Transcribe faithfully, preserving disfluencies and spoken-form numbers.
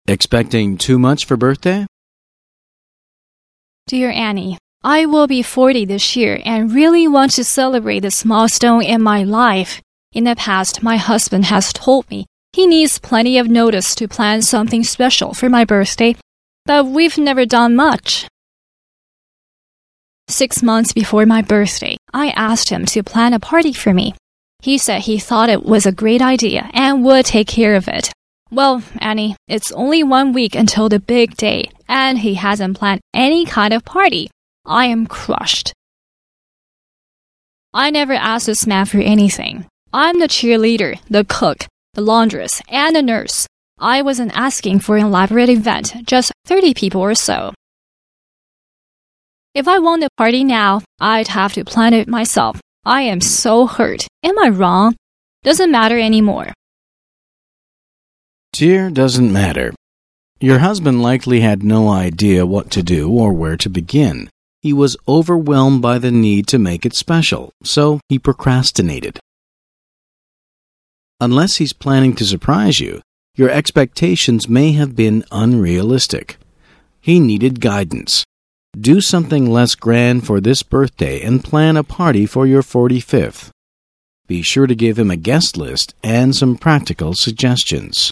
Expecting too much for birthday? Dear Annie, I will be forty this year and really want to celebrate this milestone in my life. In the past, my husband has told me he needs plenty of notice to plan something special for my birthday, but we've never done much. Six months before my birthday, I asked him to plan a party for me. He said he thought it was a great idea and would take care of it. Well, Annie, it's only one week until the big day, and he hasn't planned any kind of party. I am crushed. I never asked this man for anything. I'm the cheerleader, the cook, the laundress, and the nurse. I wasn't asking for an elaborate event, just thirty people or so. If I want a party now, I'd have to plan it myself. I am so hurt. Am I wrong? Doesn't matter anymore. Dear, doesn't matter. Your husband likely had no idea what to do or where to begin. He was overwhelmed by the need to make it special, so he procrastinated. Unless he's planning to surprise you, your expectations may have been unrealistic. He needed guidance. Do something less grand for this birthday and plan a party for your forty-fifth. Be sure to give him a guest list and some practical suggestions.